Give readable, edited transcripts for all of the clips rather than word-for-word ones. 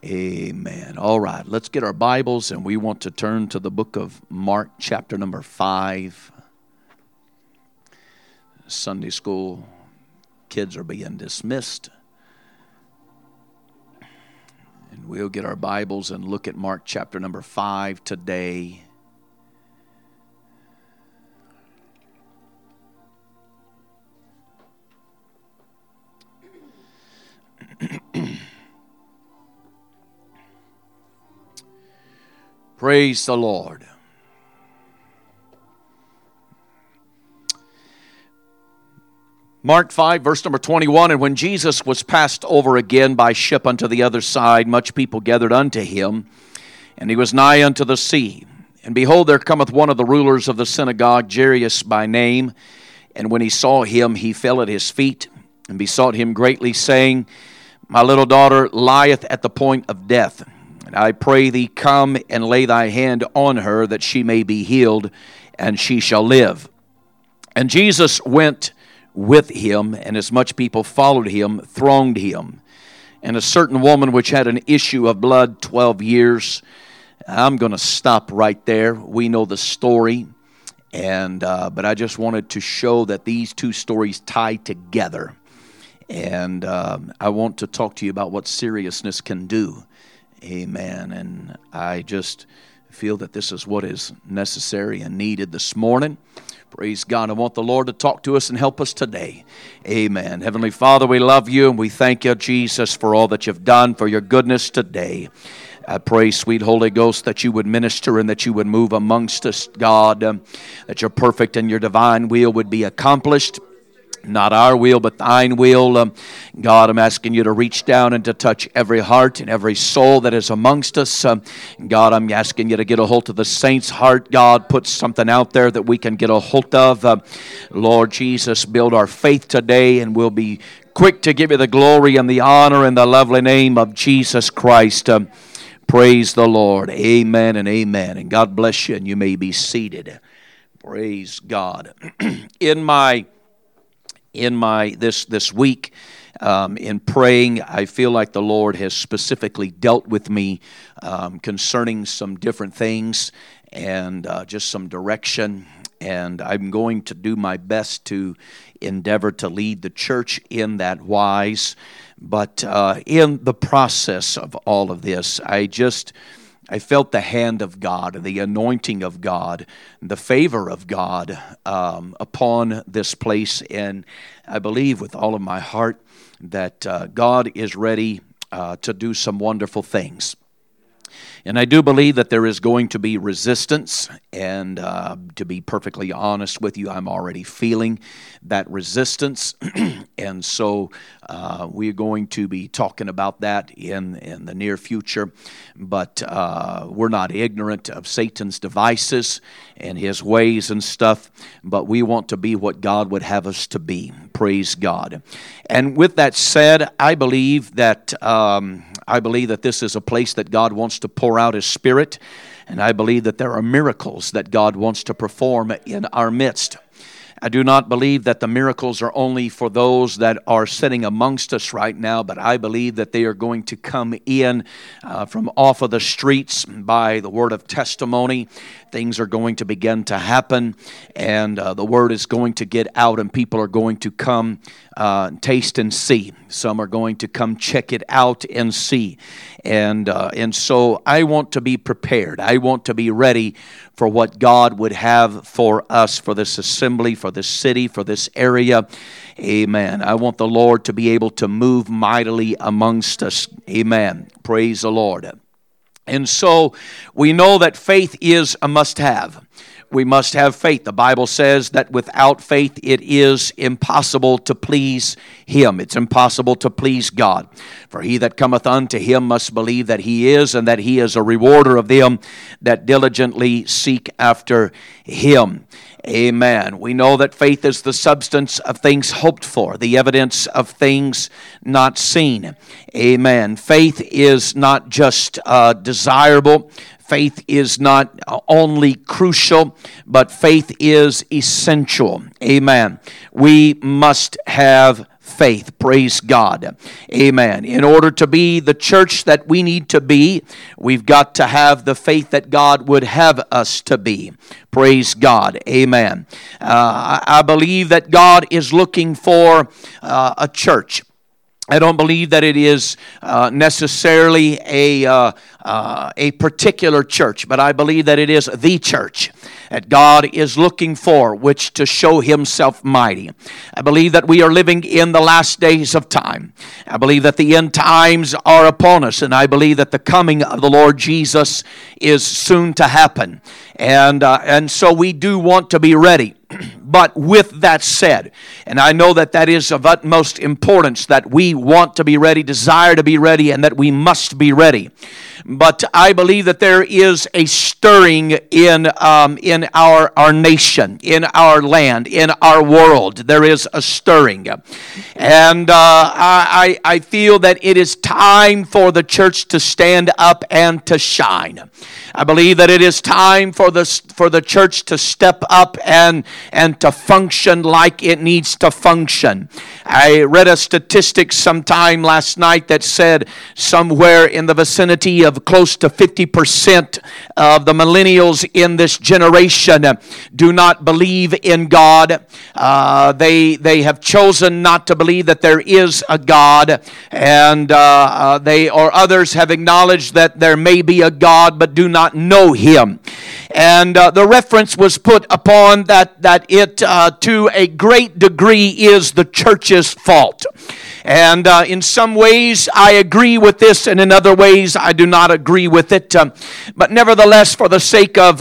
Amen. All right, let's get our Bibles, and we want to turn to the book of Mark, chapter number 5. Sunday school kids are being dismissed. And we'll get our Bibles and look at Mark, chapter number 5 today. Praise the Lord. Mark 5, verse number 21, And when Jesus was passed over again by ship unto the other side, much people gathered unto him, and he was nigh unto the sea. And behold, there cometh one of the rulers of the synagogue, Jairus by name. And when he saw him, he fell at his feet, and besought him greatly, saying, My little daughter lieth at the point of death. And I pray thee, come and lay thy hand on her, that she may be healed, and she shall live. And Jesus went with him, and as much people followed him, thronged him. And a certain woman which had an issue of blood 12 years. I'm going to stop right there. We know the story, but I just wanted to show that these two stories tie together. And I want to talk to you about what seriousness can do. Amen. And I just feel that this is what is necessary and needed this morning. Praise God. I want the Lord to talk to us and help us today. Amen. Heavenly Father, we love you and we thank you, Jesus, for all that you've done, for your goodness today. I pray, sweet Holy Ghost, that you would minister and that you would move amongst us, God, that your perfect and your divine will would be accomplished. Not our will, but thine will. God, I'm asking you to reach down and to touch every heart and every soul that is amongst us. God, I'm asking you to get a hold of the saints' heart. God, put something out there that we can get a hold of. Lord Jesus, build our faith today, and we'll be quick to give you the glory and the honor in the lovely name of Jesus Christ. Praise the Lord. Amen and amen. And God bless you, and you may be seated. Praise God. This week, in praying, I feel like the Lord has specifically dealt with me concerning some different things and just some direction. And I'm going to do my best to endeavor to lead the church in that wise. But in the process of all of this, I felt the hand of God, the anointing of God, the favor of God upon this place. And I believe with all of my heart that God is ready to do some wonderful things. And I do believe that there is going to be resistance, and to be perfectly honest with you, I'm already feeling that resistance. And so we're going to be talking about that in the near future. But we're not ignorant of Satan's devices and his ways and stuff, but we want to be what God would have us to be. Praise God. And with that said, I believe that this is a place that God wants to pour out His Spirit, and I believe that there are miracles that God wants to perform in our midst. I do not believe that the miracles are only for those that are sitting amongst us right now, but I believe that they are going to come in from off of the streets by the word of testimony. Things are going to begin to happen, and the word is going to get out, and people are going to come taste and see. Some are going to come check it out and see. And so I want to be prepared. I want to be ready for what God would have for us, for this assembly, for this city, for this area. Amen. I want the Lord to be able to move mightily amongst us. Amen. Praise the Lord. And so we know that faith is a must-have. We must have faith. The Bible says that without faith it is impossible to please Him. It's impossible to please God. For he that cometh unto Him must believe that He is, and that He is a rewarder of them that diligently seek after Him. Amen. We know that faith is the substance of things hoped for, the evidence of things not seen. Amen. Faith is not just desirable. Faith is not only crucial, but faith is essential. Amen. We must have faith. faith. Praise God. Amen. In order to be the church that we need to be, we've got to have the faith that God would have us to be. Praise God. Amen. I believe that God is looking for a church. I don't believe that it is necessarily a particular church, but I believe that it is the church that God is looking for, which to show Himself mighty. I believe that we are living in the last days of time. I believe that the end times are upon us, and I believe that the coming of the Lord Jesus is soon to happen. And so we do want to be ready. But with that said, and I know that that is of utmost importance, that we want to be ready, desire to be ready, and that we must be ready. But I believe that there is a stirring in our nation, in our land, in our world. There is a stirring. And I feel that it is time for the church to stand up and to shine. I believe that it is time for the church to step up and to function like it needs to function. I read a statistic sometime last night that said somewhere in the vicinity of close to 50% of the millennials in this generation do not believe in God. They have chosen not to believe that there is a God, and they or others have acknowledged that there may be a God but do not know Him. And the reference was put upon that it to a great degree is the church's fault. And in some ways I agree with this, and in other ways I do not agree with it. But nevertheless, for the sake of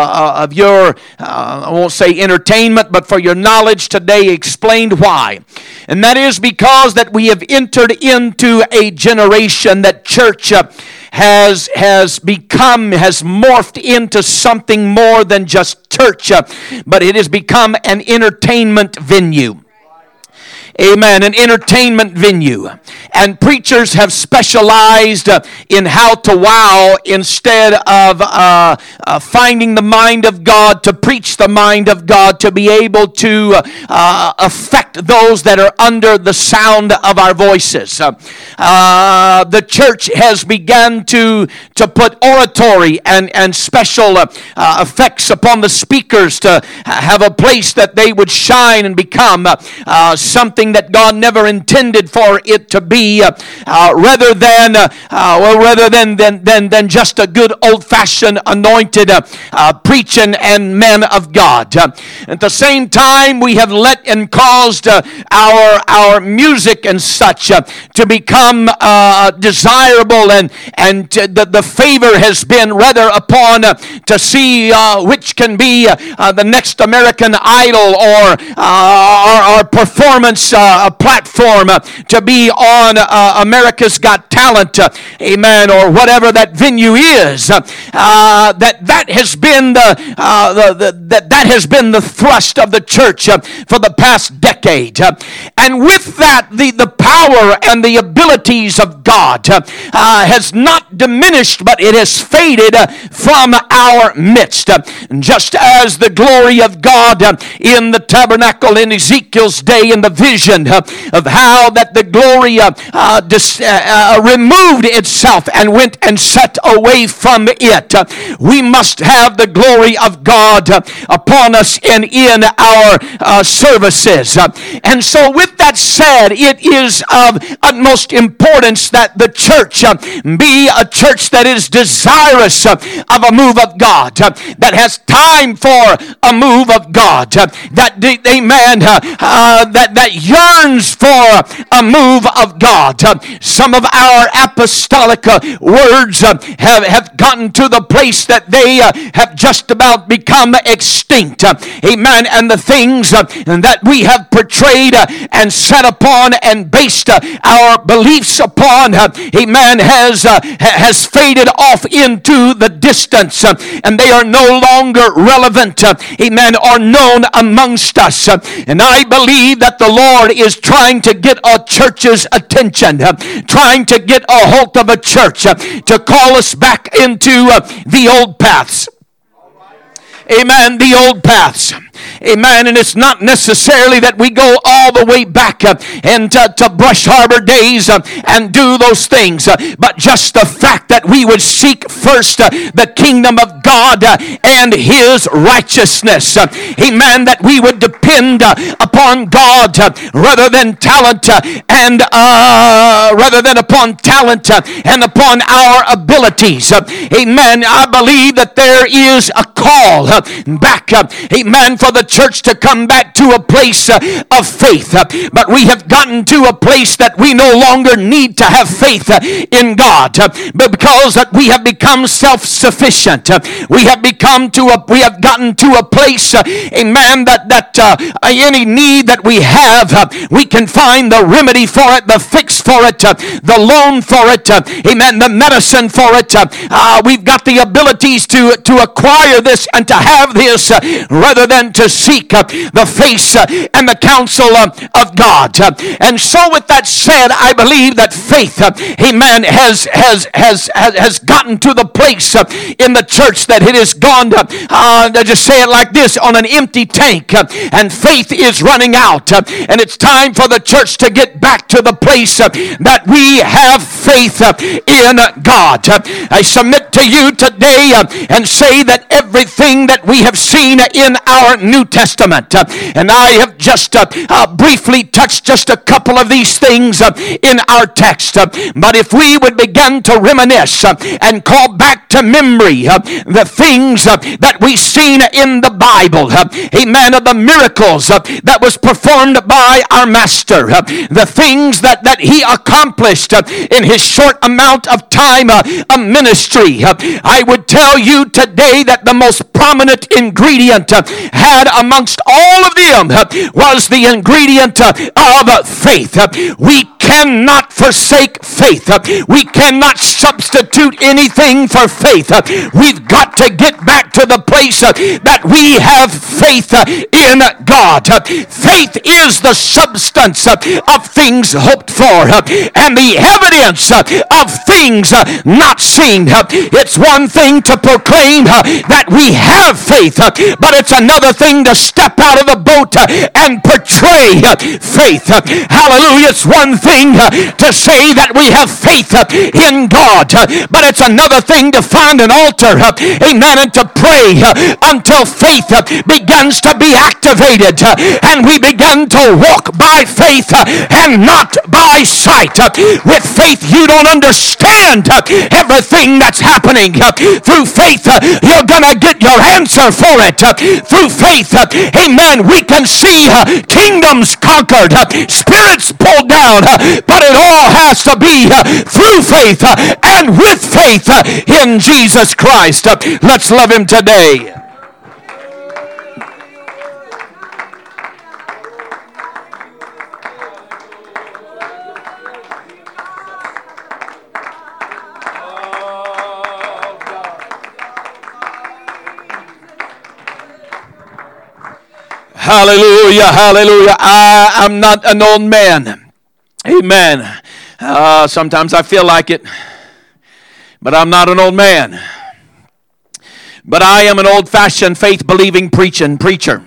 your, I won't say entertainment, but for your knowledge today, explained why. And that is because that we have entered into a generation that church has morphed into something more than just church, but it has become an entertainment venue. Amen. An entertainment venue. And preachers have specialized in how to wow instead of finding the mind of God, to preach the mind of God, to be able to affect those that are under the sound of our voices. The church has begun to put oratory and special effects upon the speakers to have a place that they would shine and become something that God never intended for it to be, rather than just a good old-fashioned anointed preaching and man of God. At the same time, we have let and caused our music and such to become desirable, and the favor has been rather upon to see which can be the next American Idol or performance platform to be on America's Got Talent, amen, or whatever that venue is. That has been that has been the thrust of the church for the past decade. And with that, the power and the abilities of God has not diminished, but it has faded from our midst. Just as the glory of God in the tabernacle in Ezekiel's day in the vision of how that the glory removed itself and went and set away from it. We must have the glory of God upon us and in our services. And so with that said, it is of utmost importance that the church be a church that is desirous of a move of God, that has time for a move of God, that yearns for a move of God. Some of our apostolic words have gotten to the place that they have just about become extinct. Amen. And the things that we have portrayed and set upon and based our beliefs upon, amen, has faded off into the distance, and they are no longer relevant, amen, or known amongst us. And I believe that the Lord is trying to get a church's attention, trying to get a hold of a church to call us back into the old paths. amen, the old paths. Amen. And it's not necessarily that we go all the way back and to Brush Harbor days and do those things, but just the fact that we would seek first the kingdom of God and His righteousness. Amen. That we would depend upon God rather than talent and rather than upon talent and upon our abilities. Amen. I believe that there is a call back. Amen. For the church to come back to a place of faith. But we have gotten to a place that we no longer need to have faith in God, but because that we have become self-sufficient. We have gotten to a place, amen, that any need that we have, we can find the remedy for it, the fix for it, the loan for it, amen, the medicine for it. We've got the abilities to acquire this and to have this rather than to seek the face and the counsel of God. And so with that said, I believe that faith, amen, has gotten to the place in the church that it has gone, just say it like this, on an empty tank, and faith is running out, and it's time for the church to get back to the place that we have faith in God. I submit to you today and say that everything that we have seen in our New Testament, and I have just briefly touched just a couple of these things in our text, but if we would begin to reminisce and call back to memory the things that we've seen in the Bible, amen, of the miracles that was performed by our Master, the things that He accomplished in His short amount of time of ministry, I would tell you today that the most prominent ingredient had amongst all of them was the ingredient of faith. We cannot forsake faith. We cannot substitute anything for faith. We've got to get back to the place that we have faith in God. Faith is the substance of things hoped for and the evidence of things not seen. It's one thing to proclaim that we have faith, but it's another thing to step out of the boat and portray faith. Hallelujah. It's one thing to say that we have faith in God, but it's another thing to find an altar, amen, and to pray until faith begins to be activated and we begin to walk by faith and not by sight. With faith, you don't understand everything that's happening. Through faith, you're going to get your answer for it. Through faith, amen, we can see kingdoms conquered, spirits pulled down, but it all has to be through faith and with faith in Jesus Christ. Let's love Him today. Hallelujah, hallelujah. I'm not an old man. Amen. Sometimes I feel like it, but I'm not an old man. But I am an old-fashioned, faith-believing preacher.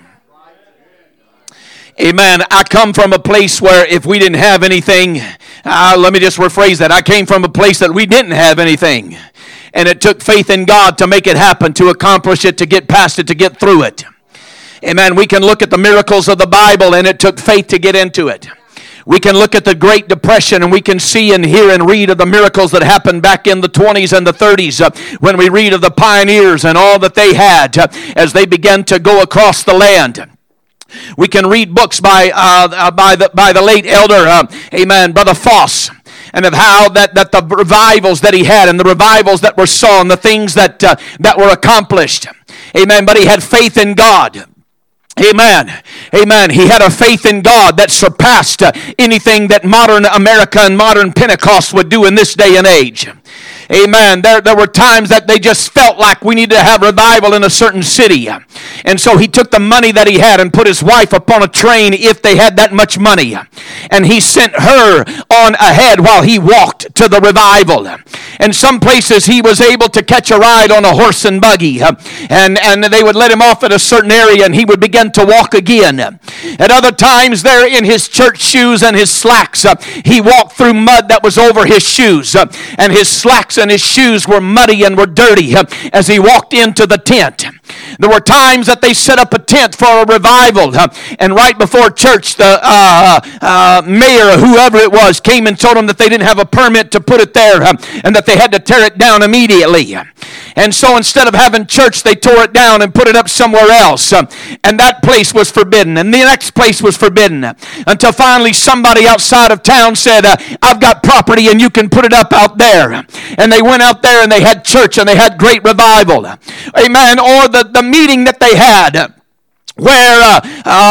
Amen. I come from a place where if we didn't have anything, let me just rephrase that. I came from a place that we didn't have anything. And it took faith in God to make it happen, to accomplish it, to get past it, to get through it. Amen. We can look at the miracles of the Bible, and it took faith to get into it. We can look at the Great Depression, and we can see and hear and read of the miracles that happened back in the 20s and the 30s when we read of the pioneers and all that they had as they began to go across the land. We can read books by the late elder, amen, Brother Foss, and of how that the revivals that he had and the revivals that were saw and the things that were accomplished. Amen. But he had faith in God. Amen. Amen. He had a faith in God that surpassed anything that modern America and modern Pentecost would do in this day and age. Amen. There were times that they just felt like we needed to have revival in a certain city. And so he took the money that he had and put his wife upon a train if they had that much money. And he sent her on ahead while he walked to the revival. And some places he was able to catch a ride on a horse and buggy. And they would let him off at a certain area and he would begin to walk again. At other times there in his church shoes and his slacks, he walked through mud that was over his shoes. And his slacks and his shoes were muddy and were dirty as he walked into the tent. There were times that they set up a tent for a revival, and right before church, the mayor or whoever it was came and told them that they didn't have a permit to put it there, and that they had to tear it down immediately. And so instead of having church, they tore it down and put it up somewhere else. And that place was forbidden. And the next place was forbidden. Until finally somebody outside of town said, I've got property and you can put it up out there. And they went out there and they had church and they had great revival. Amen. Or the meeting that they had, where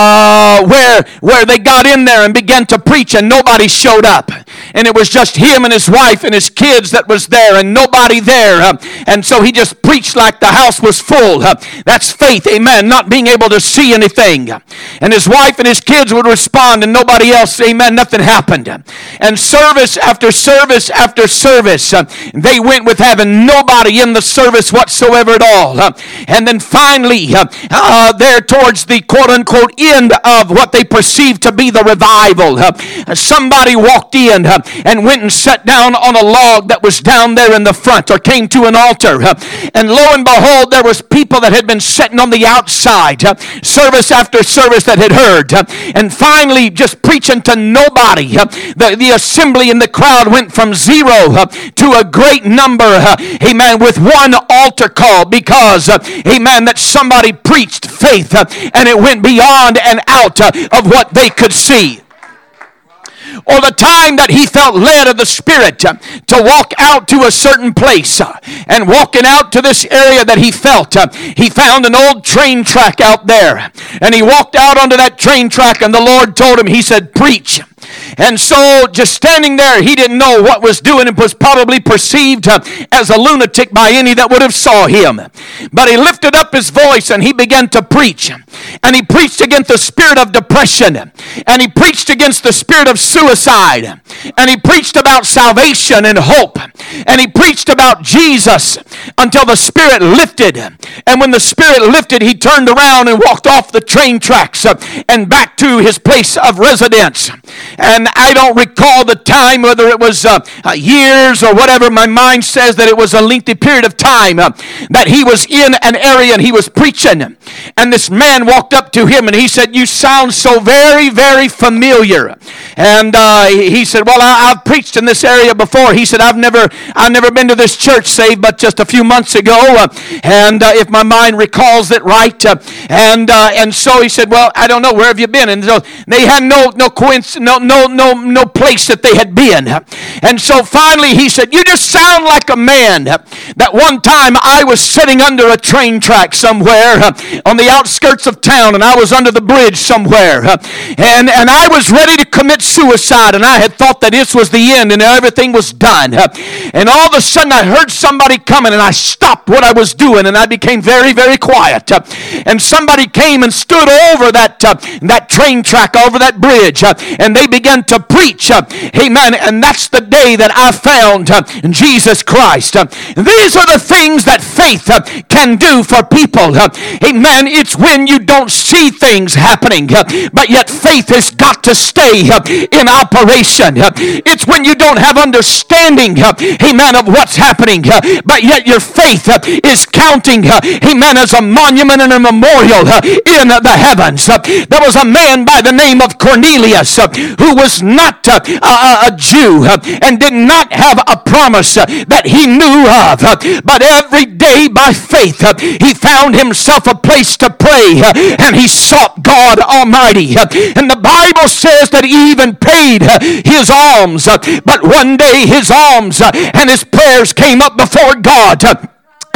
they got in there and began to preach and nobody showed up. And it was just him and his wife and his kids that was there and nobody there. And so he just preached like the house was full. That's faith, amen, not being able to see anything. And his wife and his kids would respond and nobody else, amen, nothing happened. And service after service after service, they went with having nobody in the service whatsoever at all. And then finally, there towards the quote-unquote end of what they perceived to be the revival, somebody walked in and went and sat down on a log that was down there in the front, or came to an altar, and lo and behold, there was people that had been sitting on the outside, service after service that had heard, and finally just preaching to nobody. The assembly and the crowd went from 0 to a great number, amen, with one altar call, because, amen, that somebody preached faith, and it went beyond and out of what they could see. Or the time that he felt led of the Spirit to walk out to a certain place, and walking out to this area that he felt, he found an old train track out there, and he walked out onto that train track, and the Lord told him, he said, preach. And so just standing there, he didn't know what was doing and was probably perceived as a lunatic by any that would have saw him. But he lifted up his voice and he began to preach. And he preached against the spirit of depression. And he preached against the spirit of suicide. And he preached about salvation and hope. And he preached about Jesus until the Spirit lifted. And when the Spirit lifted, he turned around and walked off the train tracks and back to his place of residence. And I don't recall the time, whether it was years or whatever. My mind says that it was a lengthy period of time that he was in an area and he was preaching. And this man walked up to him and he said, you sound so very, very familiar. And he said, well, I've preached in this area before. He said, I've never been to this church save but just a few months ago. And if my mind recalls it right. And so he said, well, I don't know, where have you been? And so they had no place that they had been. And so finally he said, you just sound like a man that one time I was sitting under a train track somewhere on the outskirts of town, and I was under the bridge somewhere, and I was ready to commit suicide, and I had thought that this was the end and everything was done. And all of a sudden I heard somebody coming, and I stopped what I was doing and I became very, very quiet. And somebody came and stood over that train track, over that bridge, and they began to preach. Amen. And that's the day that I found Jesus Christ. These are the things that faith can do for people. Amen. It's when you don't see things happening, but yet faith has got to stay in operation. It's when you don't have understanding, amen, of what's happening, but yet your faith is counting, amen, as a monument and a memorial in the heavens. There was a man by the name of Cornelius who was not a Jew and did not have a promise that he knew of, but every day by faith he found himself a place to pray, and he sought God Almighty. And the Bible says that he even paid his alms, but one day his alms and his prayers came up before God.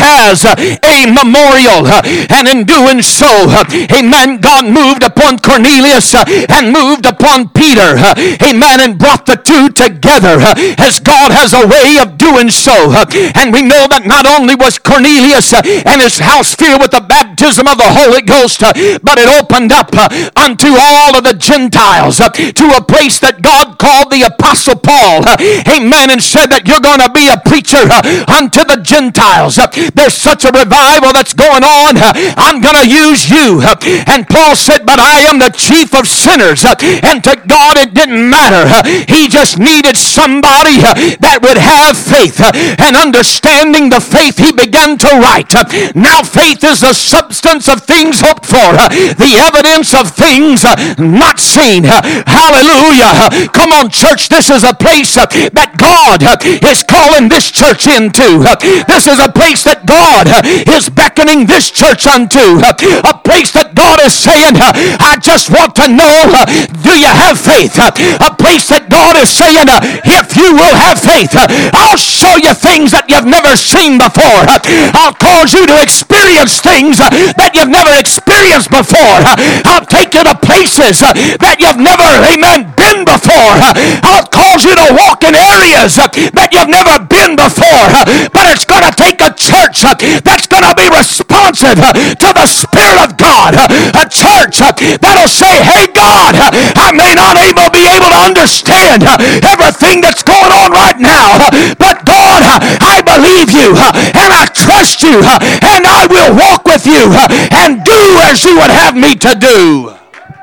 as a memorial. And in doing so, amen, God moved upon Cornelius and moved upon Peter, amen, and brought the two together as God has a way of doing so. And we know that not only was Cornelius and his house filled with the baptism of the Holy Ghost, but it opened up unto all of the Gentiles to a place that God called the Apostle Paul, amen, and said that you're going to be a preacher unto the Gentiles. There's such a revival that's going on. I'm going to use you. And Paul said, but I am the chief of sinners. And to God it didn't matter. He just needed somebody that would have faith. And understanding the faith, he began to write. Now faith is the substance of things hoped for, the evidence of things not seen. Hallelujah. Come on, church. This is a place that God is calling this church into. This is a place that God is beckoning this church unto. A place that God is saying, I just want to know, do you have faith? A place that God is saying, if you will have faith, I'll show you things that you've never seen before. I'll cause you to experience things that you've never experienced before. I'll take you to places that you've never, amen, been before. I'll cause you to walk in areas that you've never been before. But it's going to take a church that's going to be responsive to the Spirit of God. A church that'll say, hey God, I may not be able to understand everything that's going on right now, but God, I believe you and I trust you and I will walk with you and do as you would have me to do.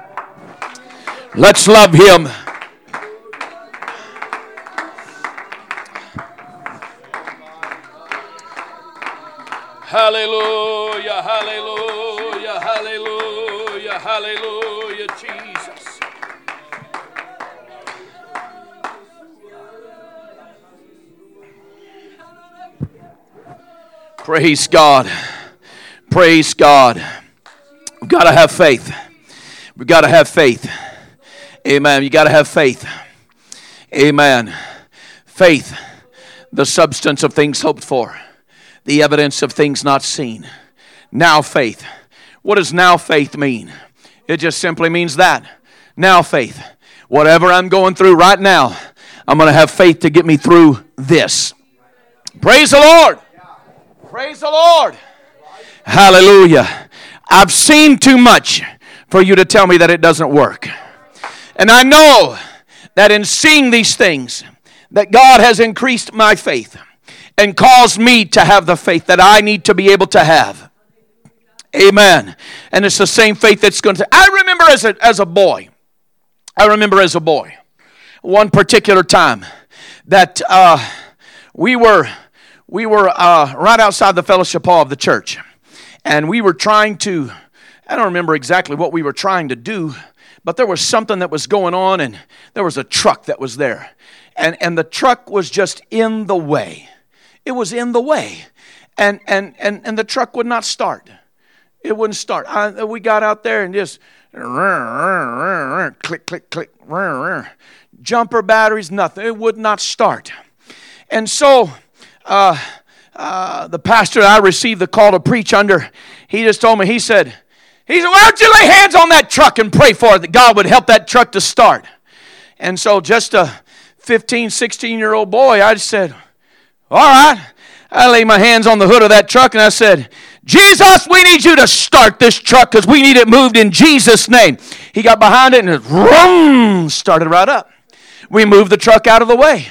Let's love him. Hallelujah, hallelujah, hallelujah, hallelujah, Jesus. Praise God. Praise God. We've got to have faith. We've got to have faith. Amen. You got to have faith. Amen. Faith, the substance of things hoped for, the evidence of things not seen. Now faith. What does now faith mean? It just simply means that. Now faith. Whatever I'm going through right now, I'm going to have faith to get me through this. Praise the Lord. Praise the Lord. Hallelujah. I've seen too much for you to tell me that it doesn't work. And I know that in seeing these things, that God has increased my faith and caused me to have the faith that I need to be able to have. Amen. And it's the same faith that's going to... I remember as a boy, one particular time that we were right outside the fellowship hall of the church. And we were trying to... I don't remember exactly what we were trying to do, but there was something that was going on, and there was a truck that was there. And the truck was just in the way. It was in the way. And the truck would not start. It wouldn't start. We got out there and just click, click, click, jumper batteries, nothing. It would not start. And so the pastor I received the call to preach under, he just told me, he said, why don't you lay hands on that truck and pray for it, that God would help that truck to start. And so just a 15, 16-year-old boy, I just said, all right. I laid my hands on the hood of that truck and I said, Jesus, we need you to start this truck because we need it moved in Jesus' name. He got behind it and it vroom, started right up. We moved the truck out of the way.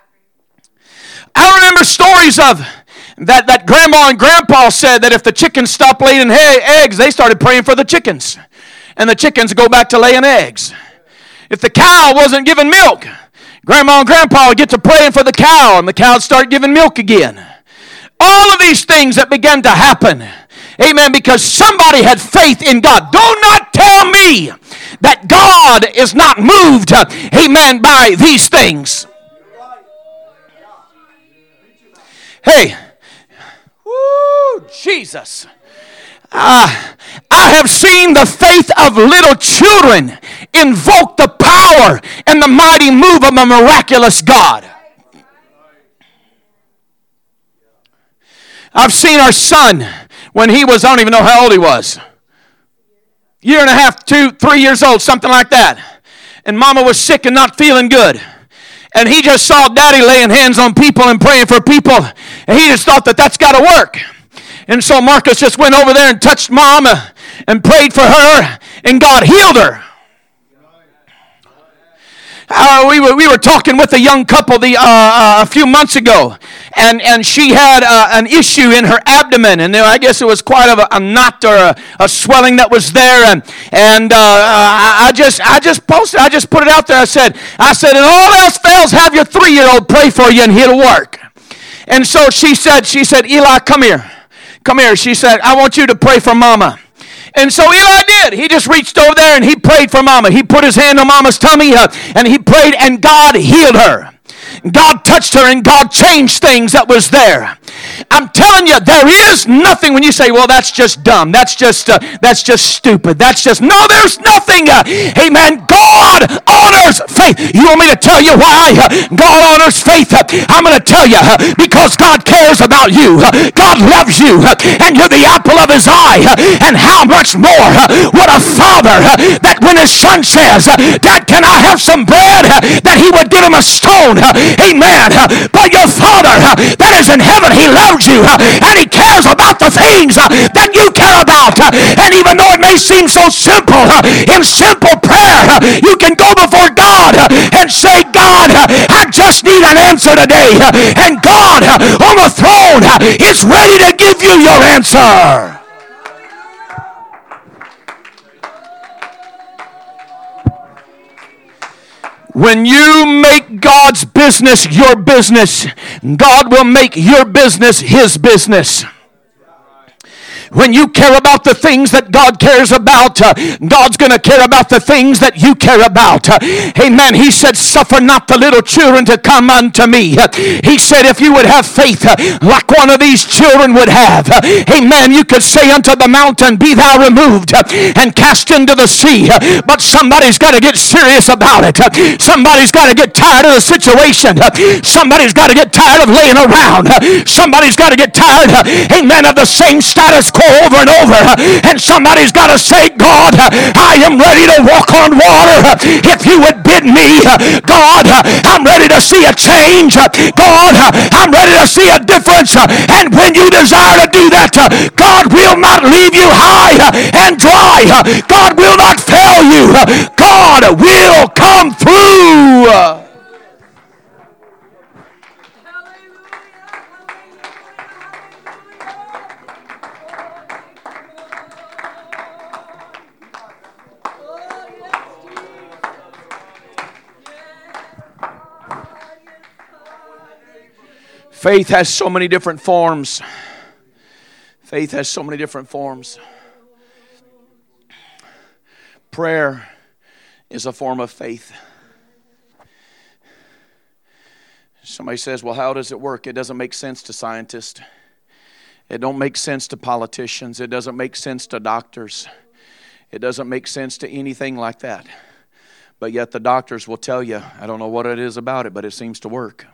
I remember stories of that grandma and grandpa said that if the chickens stopped laying eggs, they started praying for the chickens. And the chickens go back to laying eggs. If the cow wasn't giving milk, grandma and grandpa would get to praying for the cow, and the cow would start giving milk again. All of these things that began to happen, amen, because somebody had faith in God. Do not tell me that God is not moved, amen, by these things. Hey, woo, Jesus. I have seen the faith of little children invoke the power and the mighty move of a miraculous God. I've seen our son when he was, I don't even know how old he was. Year and a half, 2, 3 years old, something like that. And mama was sick and not feeling good. And he just saw daddy laying hands on people and praying for people. And he just thought that that's got to work. And so Marcus just went over there and touched mom and prayed for her. And God healed her. We were talking with a young couple a few months ago, and she had an issue in her abdomen, and I guess it was quite a knot or a swelling that was there, and I just posted, I just put it out there. I said, and all else fails, have your 3-year-old pray for you, and he'll work. And so she said, Eli, come here. She said, I want you to pray for Mama. And so Eli did. He just reached over there and he prayed for Mama. He put his hand on Mama's tummy and he prayed, and God healed her. God touched her and God changed things that was there. I'm telling you, there is nothing when you say, well, that's just dumb. That's just stupid. No, there's nothing. Amen. God honors faith. You want me to tell you why God honors faith? I'm going to tell you, because God cares about you. God loves you, and you're the apple of his eye. And how much more would a father, that when his son says, Dad, can I have some bread? That he would give him a stone. Amen. But your Father that is in heaven, he loves you, and he cares about the things that you care about. And even though it may seem so simple, in simple prayer, you can go before God and say, God, I just need an answer today. And God on the throne is ready to give you your answer. When you make God's business your business, God will make your business his business. When you care about the things that God cares about, God's going to care about the things that you care about. Amen. He said, suffer not the little children to come unto me. He said, if you would have faith like one of these children would have, amen, you could say unto the mountain, be thou removed and cast into the sea. But somebody's got to get serious about it. Somebody's got to get tired of the situation. Somebody's got to get tired of laying around. Somebody's got to get tired, amen, of the same status quo over and over, and somebody's got to say, God, I am ready to walk on water. If you would bid me, God, I'm ready to see a change. God, I'm ready to see a difference. And when you desire to do that, God will not leave you high and dry. God will not fail you. God will come through. Faith has so many different forms. Faith has so many different forms. Prayer is a form of faith. Somebody says, well, how does it work? It doesn't make sense to scientists. It don't make sense to politicians. It doesn't make sense to doctors. It doesn't make sense to anything like that. But yet the doctors will tell you, I don't know what it is about it, but it seems to work.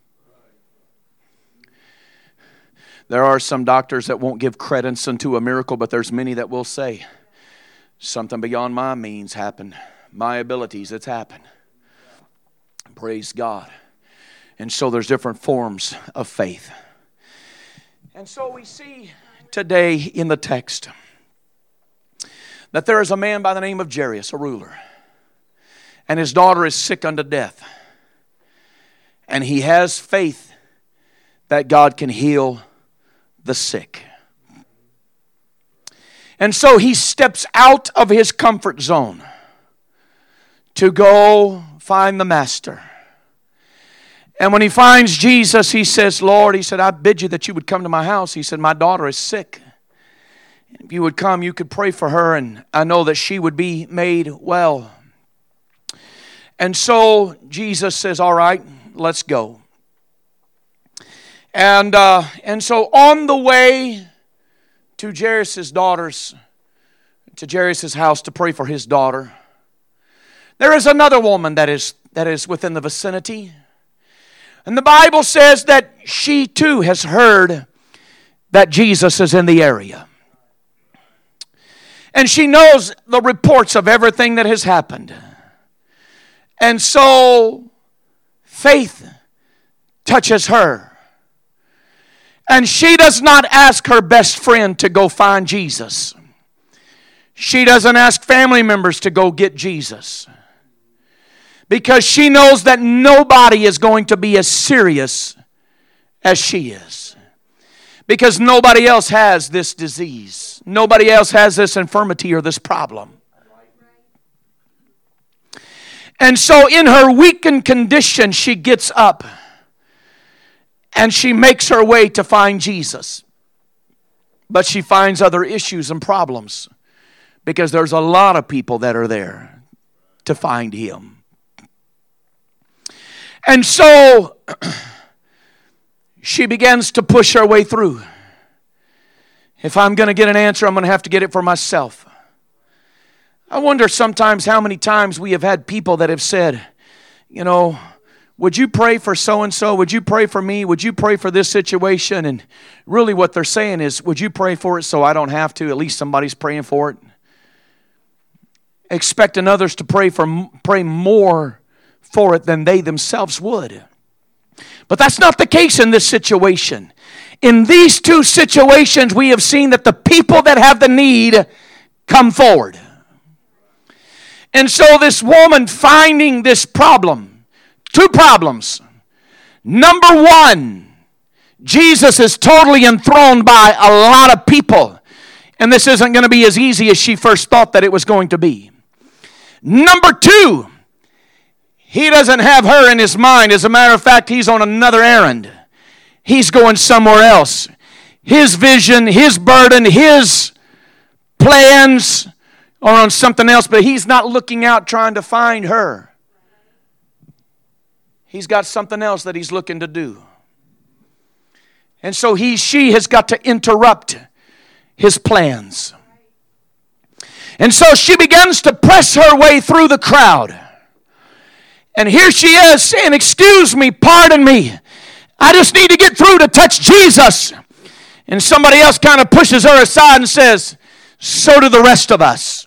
There are some doctors that won't give credence unto a miracle, but there's many that will say, something beyond my means happened. My abilities, it's happened. Praise God. And so there's different forms of faith. And so we see today in the text that there is a man by the name of Jairus, a ruler. And his daughter is sick unto death. And he has faith that God can heal the sick. And so he steps out of his comfort zone to go find the master. And when he finds Jesus, he says, Lord, he said, I bid you that you would come to my house. He said, my daughter is sick. If you would come, you could pray for her, and I know that she would be made well. And so Jesus says, all right, let's go. And so on the way to Jairus' house to pray for his daughter, there is another woman that is within the vicinity. And the Bible says that she too has heard that Jesus is in the area. And she knows the reports of everything that has happened. And so faith touches her. And she does not ask her best friend to go find Jesus. She doesn't ask family members to go get Jesus. Because she knows that nobody is going to be as serious as she is. Because nobody else has this disease. Nobody else has this infirmity or this problem. And so in her weakened condition, she gets up and she makes her way to find Jesus. But she finds other issues and problems because there's a lot of people that are there to find Him. And so she begins to push her way through. If I'm going to get an answer, I'm going to have to get it for myself. I wonder sometimes how many times we have had people that have said, you know, would you pray for so-and-so? Would you pray for me? Would you pray for this situation? And really what they're saying is, would you pray for it so I don't have to? At least somebody's praying for it. Expecting others to pray more for it than they themselves would. But that's not the case in this situation. In these two situations, we have seen that the people that have the need come forward. And so this woman finding this problem, two problems. Number one, Jesus is totally enthroned by a lot of people. And this isn't going to be as easy as she first thought that it was going to be. Number two, He doesn't have her in His mind. As a matter of fact, He's on another errand. He's going somewhere else. His vision, His burden, His plans are on something else, but He's not looking out trying to find her. He's got something else that He's looking to do. And so she has got to interrupt His plans. And so she begins to press her way through the crowd. And here she is saying, excuse me, pardon me. I just need to get through to touch Jesus. And somebody else kind of pushes her aside and says, so do the rest of us.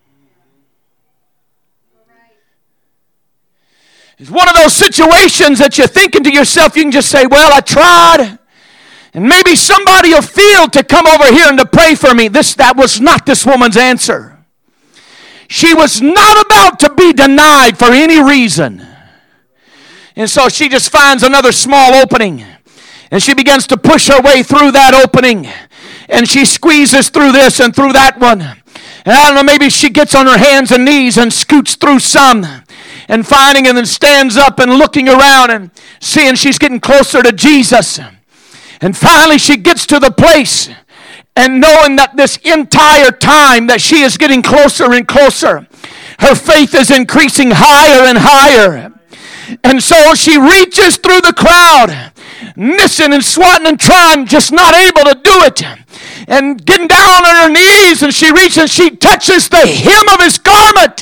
It's one of those situations that you're thinking to yourself, you can just say, well, I tried. And maybe somebody will feel to come over here and to pray for me. That was not this woman's answer. She was not about to be denied for any reason. And so she just finds another small opening. And she begins to push her way through that opening. And she squeezes through this and through that one. And I don't know, maybe she gets on her hands and knees and scoots through some. And finding and then stands up and looking around and seeing she's getting closer to Jesus. And finally she gets to the place. And knowing that this entire time that she is getting closer and closer, her faith is increasing higher and higher. And so she reaches through the crowd, missing and swatting and trying, just not able to do it. And getting down on her knees, and she reaches and she touches the hem of His garment.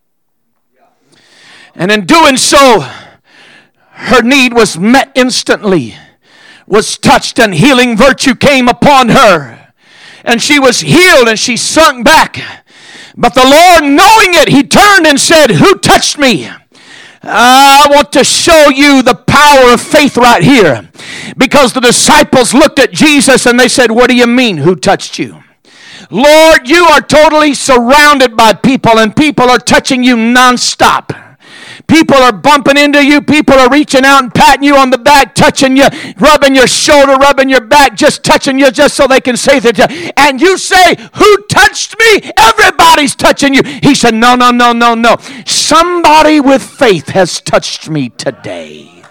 And in doing so, her need was met instantly, was touched, and healing virtue came upon her. And she was healed, and she sunk back. But the Lord, knowing it, He turned and said, who touched me? I want to show you the power of faith right here. Because the disciples looked at Jesus and they said, what do you mean, who touched you? Lord, you are totally surrounded by people, and people are touching you nonstop. People are bumping into you. People are reaching out and patting you on the back, touching you, rubbing your shoulder, rubbing your back, just touching you just so they can say that. And you say, who touched me? Everybody's touching you. He said, no. Somebody with faith has touched me today.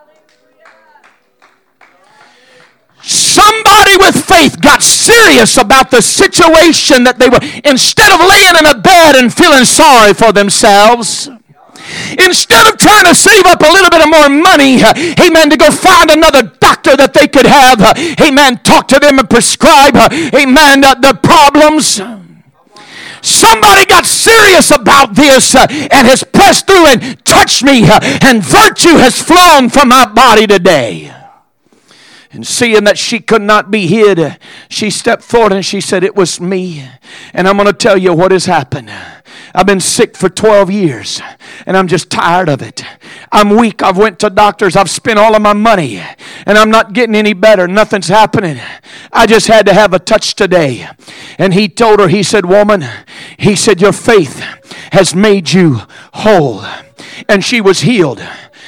Somebody with faith got serious about the situation that they were. Instead of laying in a bed and feeling sorry for themselves, instead of trying to save up a little bit of more money, amen, to go find another doctor that they could have, amen, talk to them and prescribe, amen, the problems. Somebody got serious about this and has pressed through and touched me, and virtue has flown from my body today. And seeing that she could not be hid, she stepped forward and she said, "It was me. And I'm going to tell you what has happened. I've been sick for 12 years and I'm just tired of it. I'm weak. I've went to doctors. I've spent all of my money and I'm not getting any better. Nothing's happening. I just had to have a touch today." And he told her, he said, "Woman," he said, "your faith has made you whole." And she was healed.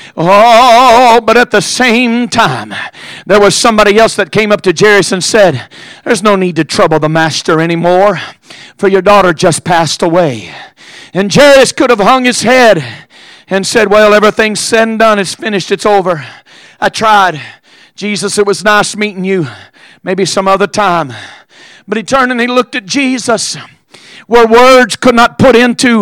Oh, but at the same time, there was somebody else that came up to Jairus and said, "There's no need to trouble the master anymore, for your daughter just passed away." And Jairus could have hung his head and said, "Well, everything's said and done. It's finished. It's over. I tried. Jesus, it was nice meeting you. Maybe some other time." But he turned and he looked at Jesus, where words could not put into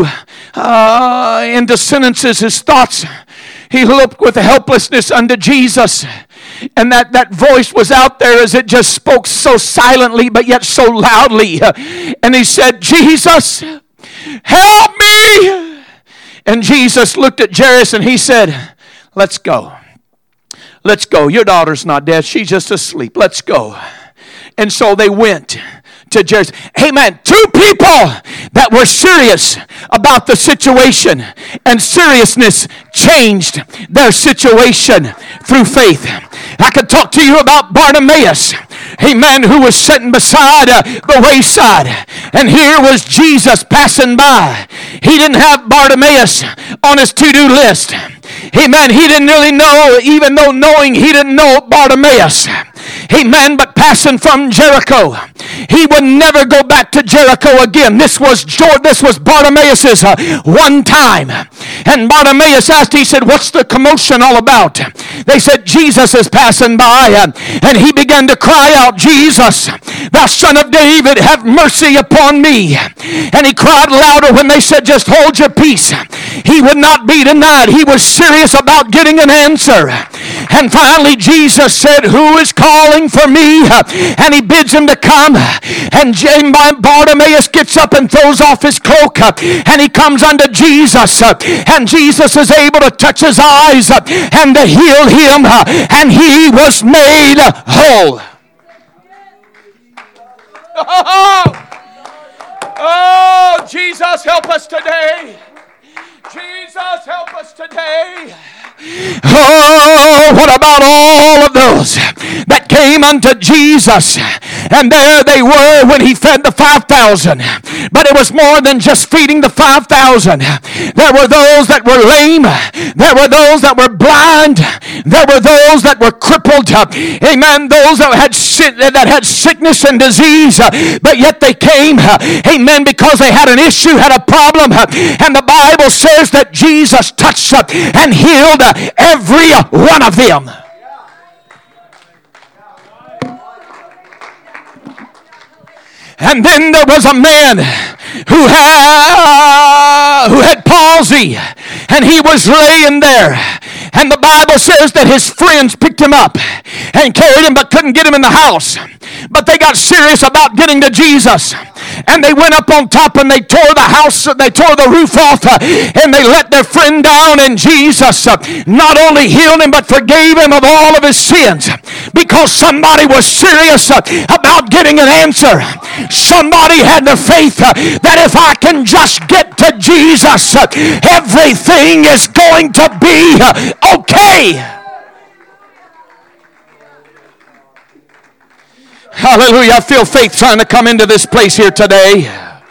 sentences his thoughts. He looked with helplessness unto Jesus. And that voice was out there as it just spoke so silently but yet so loudly. And he said, "Jesus, help me." And Jesus looked at Jairus and he said, "Let's go. Let's go. Your daughter's not dead. She's just asleep. Let's go." And so they went to Jairus. Amen. Two people that were serious about the situation, and seriousness changed their situation through faith. I could talk to you about Bartimaeus, amen, who was sitting beside the wayside, and here was Jesus passing by. He didn't have Bartimaeus on his to-do list. Amen. He didn't really know, even though knowing he didn't know Bartimaeus. Amen. But passing from Jericho, he would never go back to Jericho again. This was Bartimaeus' one time. And Bartimaeus asked, he said, "What's the commotion all about?" They said, "Jesus is passing by." And he began to cry out, "Jesus, thou son of David, have mercy upon me." And he cried louder when they said, "Just hold your peace." He would not be denied. He was serious about getting an answer. And finally Jesus said, "Who is calling for me?" And he bids him to come. And Bartimaeus gets up and throws off his cloak. And he comes unto Jesus. And Jesus is able to touch his eyes and to heal him. And he was made whole. Oh, Jesus, help us today. Jesus, help us today. Oh, what about all of those that came unto Jesus? And there they were when he fed the 5,000. But it was more than just feeding the 5,000. There were those that were lame. There were those that were blind. There were those that were crippled. Amen. Those that had sickness and disease. But yet they came. Amen. Because they had an issue, had a problem. And the Bible says that Jesus touched and healed every one of them. And then there was a man who had palsy, and he was laying there. And the Bible says that his friends picked him up and carried him, but couldn't get him in the house. But they got serious about getting to Jesus. And they went up on top and they tore the house, they tore the roof off, and they let their friend down. And Jesus not only healed him, but forgave him of all of his sins, because somebody was serious about getting an answer. Somebody had the faith that if I can just get to Jesus, everything is going to be okay. Hallelujah. I feel faith trying to come into this place here today.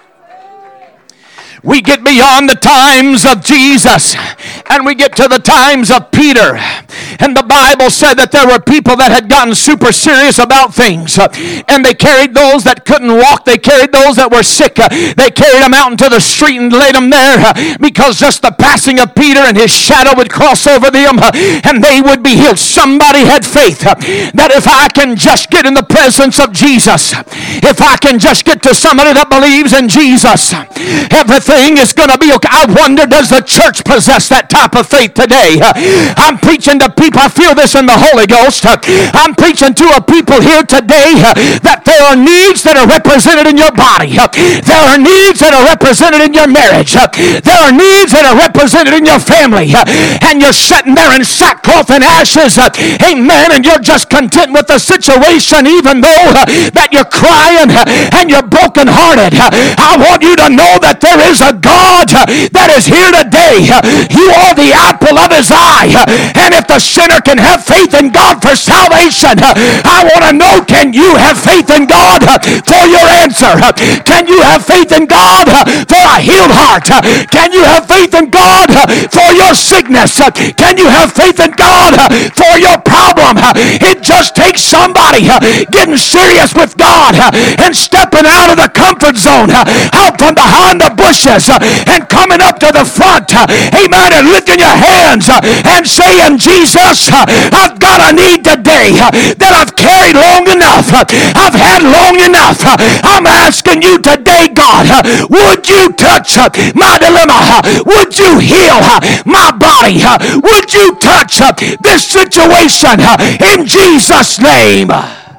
We get beyond the times of Jesus and we get to the times of Peter. And the Bible said that there were people that had gotten super serious about things. And they carried those that couldn't walk. They carried those that were sick. They carried them out into the street and laid them there because just the passing of Peter and his shadow would cross over them and they would be healed. Somebody had faith that if I can just get in the presence of Jesus, if I can just get to somebody that believes in Jesus, everything everything is going to be okay. I wonder, does the church possess that type of faith today? I'm preaching to people. I feel this in the Holy Ghost. I'm preaching to a people here today that there are needs that are represented in your body. There are needs that are represented in your marriage. There are needs that are represented in your family. And you're sitting there in sackcloth and ashes. Amen. And you're just content with the situation, even though that you're crying and you're brokenhearted. I want you to know that there is a God that is here today. You are the apple of his eye. And if the sinner can have faith in God for salvation, I want to know, can you have faith in God for your answer? Can you have faith in God for a healed heart? Can you have faith in God for your sickness? Can you have faith in God for your problem? It just takes somebody getting serious with God and stepping out of the comfort zone, out from behind the bushes and coming up to the front, amen, and lifting your hands and saying, Jesus, I've got a need today that I've carried long enough. I've had long enough. I'm asking you today, God, would you touch my dilemma? Would you heal my body? Would you touch this situation in Jesus' name?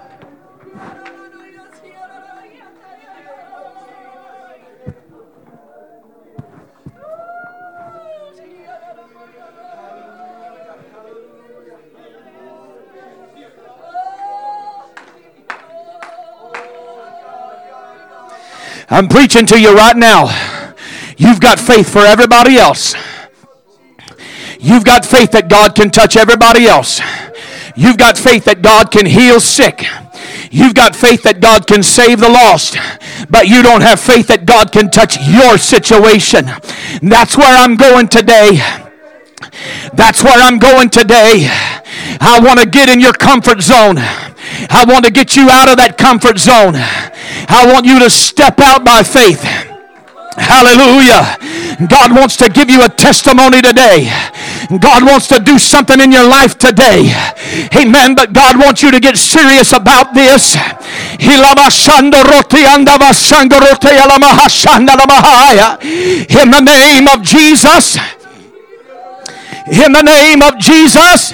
I'm preaching to you right now. You've got faith for everybody else. You've got faith that God can touch everybody else. You've got faith that God can heal sick. You've got faith that God can save the lost. But you don't have faith that God can touch your situation. That's where I'm going today. That's where I'm going today. I want to get in your comfort zone. I want to get you out of that comfort zone. I want you to step out by faith. Hallelujah. God wants to give you a testimony today. God wants to do something in your life today. Amen. But God wants you to get serious about this. In the name of Jesus. In the name of Jesus.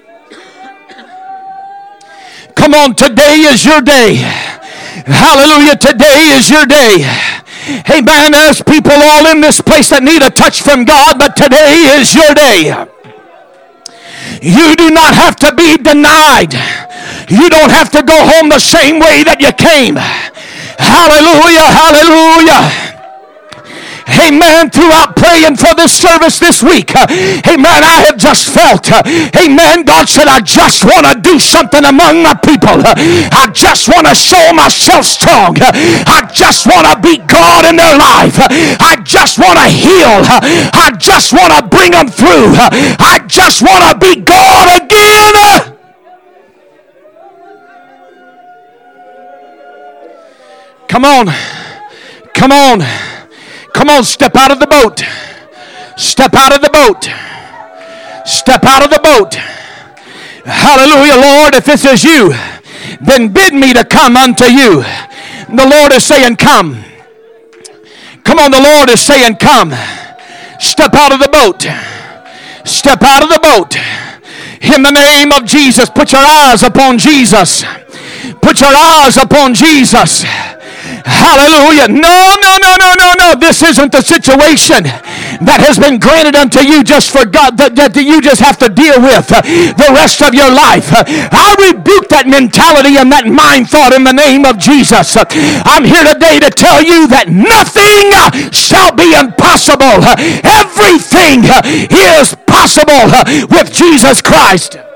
Come on, today is your day. Hallelujah, today is your day. Amen. There's people all in this place that need a touch from God, but today is your day. You do not have to be denied. You don't have to go home the same way that you came. Hallelujah, hallelujah. Amen. Throughout praying for this service this week, amen, I have just felt, amen, God said, I just want to do something among my people. I just want to show myself strong. I just want to be God in their life. I just want to heal. I just want to bring them through. I just want to be God again. Come on. Come on. Come on, step out of the boat. Step out of the boat. Step out of the boat. Hallelujah, Lord. If this is you, then bid me to come unto you. The Lord is saying, come. Come on, the Lord is saying, come. Step out of the boat. Step out of the boat. In the name of Jesus, put your eyes upon Jesus. Put your eyes upon Jesus. Hallelujah. No. This isn't the situation that has been granted unto you just for God, that you just have to deal with the rest of your life. I rebuke that mentality and that mind thought in the name of Jesus. I'm here today to tell you that nothing shall be impossible. Everything is possible with Jesus Christ.